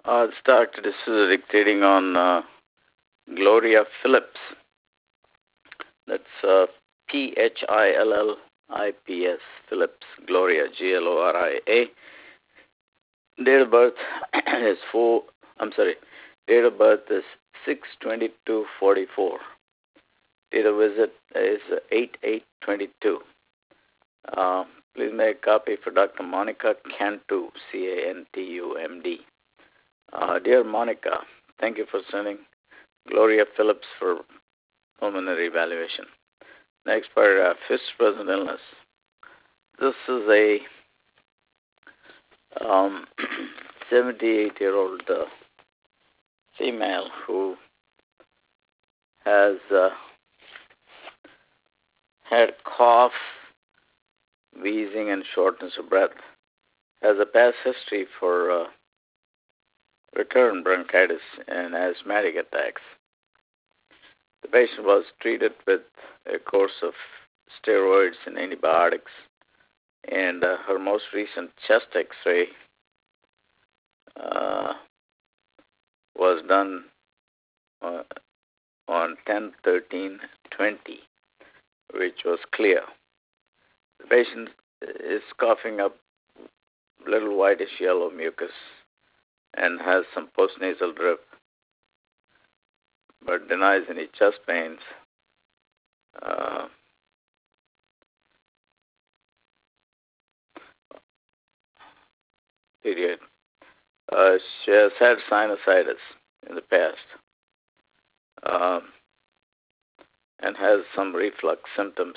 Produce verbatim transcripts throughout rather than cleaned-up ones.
I'll start. This is dictating on uh, Gloria Phillips. That's uh, P H I L L I P S, Phillips, Gloria, G L O R I A. Date of birth is four, I'm sorry, date of birth is six twenty-two forty-four. Date of visit is eight eight twenty-two. Uh, please make a copy for Doctor Monica Cantu, C A N T U M D. Uh, dear Monica, thank you for sending Gloria Phillips for pulmonary evaluation. Next paragraph, fifth present illness. This is a um, seventy-eight-year-old uh, female who has uh, had cough, wheezing, and shortness of breath. Has a past history for uh, recurrent bronchitis and asthmatic attacks. The patient was treated with a course of steroids and antibiotics, and uh, her most recent chest X-ray uh, was done uh, on ten thirteen twenty, which was clear. The patient is coughing up little whitish yellow mucus and has some postnasal drip, but denies any chest pains. Uh, period. Uh, she has had sinusitis in the past um, and has some reflux symptoms.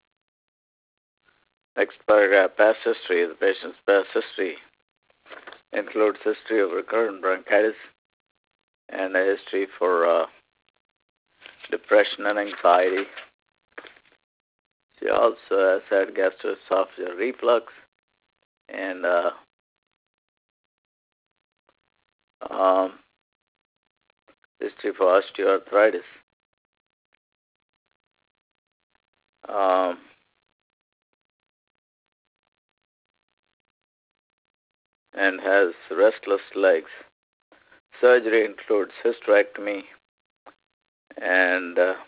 Next paragraph, past history. The patient's past history includes history of recurrent bronchitis and a history for uh, depression and anxiety. She also has had gastroesophageal reflux and uh, um, history for osteoarthritis. Um, and has restless legs. Surgery includes hysterectomy and uh,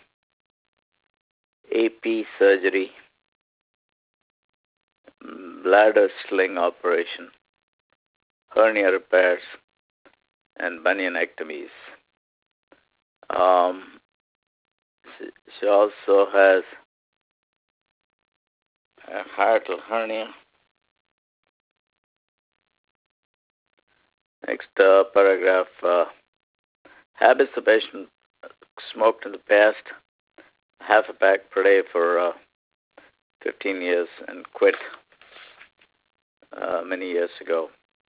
A P surgery, bladder sling operation, hernia repairs, and bunionectomies. Um, she also has a hiatal hernia. Next uh, paragraph, uh, habits. The patient smoked in the past, half a pack per day for uh, fifteen years and quit uh, many years ago.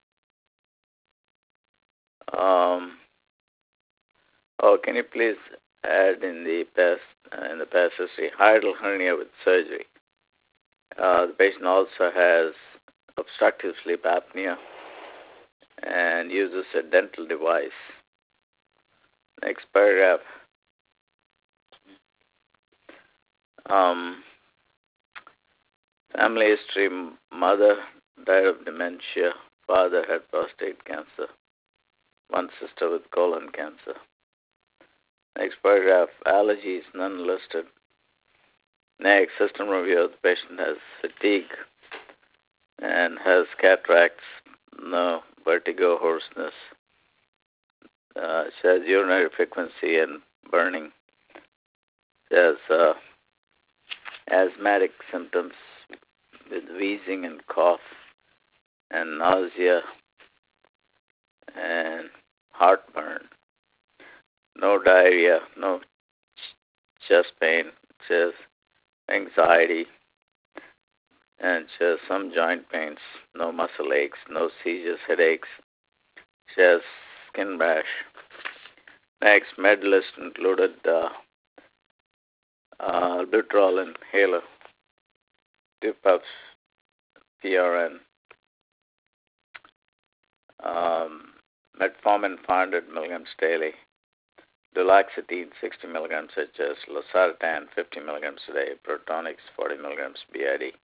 Um, oh, can you please add in the past uh, in the past history hiatal hernia with surgery? Uh, the patient also has obstructive sleep apnea and uses a dental device. Next paragraph. Um, family history, mother died of dementia, father had prostate cancer, one sister with colon cancer. Next paragraph, allergies, none listed. Next, system review, the patient has fatigue and has cataracts, no vertigo, hoarseness. Uh, she has urinary frequency and burning. She has uh, asthmatic symptoms with wheezing and cough and nausea and heartburn. No diarrhea, no ch- chest pain. She has anxiety and she has some joint pains, no muscle aches, no seizures, headaches. She has skin rash. Next, med list included uh, uh, albuterol inhaler, two puffs, P R N, um, metformin five hundred milligrams daily, duloxetine sixty milligrams such as losartan fifty milligrams a day, Protonix forty milligrams B I D,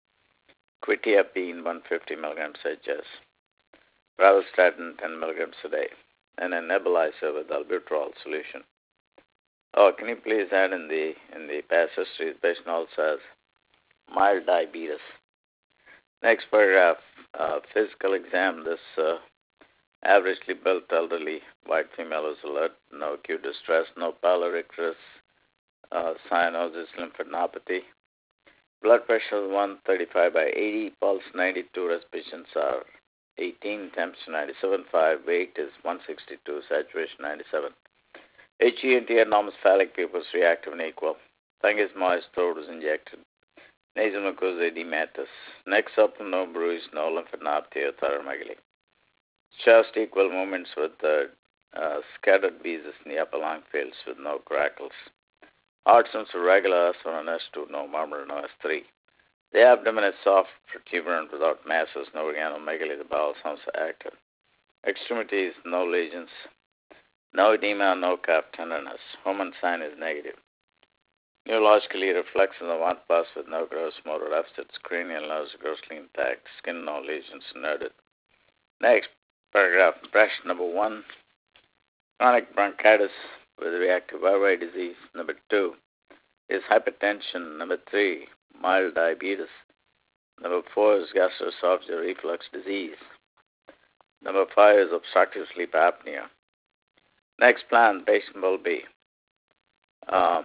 quetiapine one hundred fifty milligrams such as pravastatin ten milligrams a day. and a nebulizer with albuterol solution. Oh, can you please add in the in the past history, the patient also has mild diabetes. Next paragraph, uh, physical exam. This uh, averagely built elderly white female is alert, no acute distress, no pallor, icterus, uh, cyanosis, lymphadenopathy. Blood pressure one thirty-five by eighty, pulse ninety-two, respirations are eighteen, temperature ninety-seven point five, weight is one sixty-two, saturation ninety-seven. H E N T enormous phallic pupils reactive and equal. Tongue is moist, throat is injected. Nasal mucosa edematous. Neck supple, no bruise, no lymphadenopathy or thyromegaly. Chest equal movements with uh, uh, scattered visas in the upper lung fields with no crackles. Heart sounds are regular, S one and S two, no murmur, no S three. The abdomen is soft, protuberant, without masses, no organomegaly. The bowel sounds are active. Extremities, no lesions. No edema, no calf tenderness. Hormone sign is negative. Neurologically, reflection of one plus with no gross motor deficits. Cranial nerves grossly intact. Skin, no lesions, nerded. Next paragraph, impression number one. Chronic bronchitis with reactive airway disease. Number two is hypertension. Number three, mild diabetes. Number four is gastroesophageal reflux disease. Number five is obstructive sleep apnea. Next plan, patient will be uh,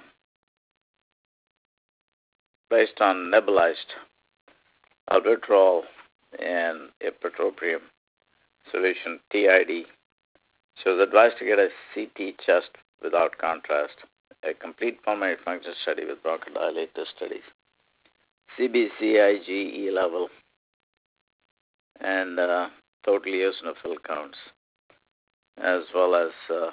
based on nebulized albuterol and ipratropium solution, T I D. She was advised to get a C T chest without contrast, a complete pulmonary function study with bronchodilator studies, C B C I G E level, and uh, total eosinophil counts, as well as uh,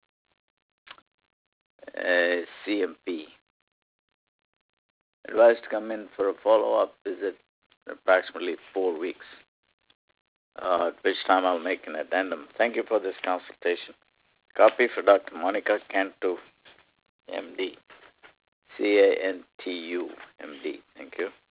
a C M P. Advised to come in for a follow-up visit in approximately four weeks, uh, at which time I'll make an addendum. Thank you for this consultation. Copy for Doctor Monica Cantu, M D, C A N T U, M D. Thank you.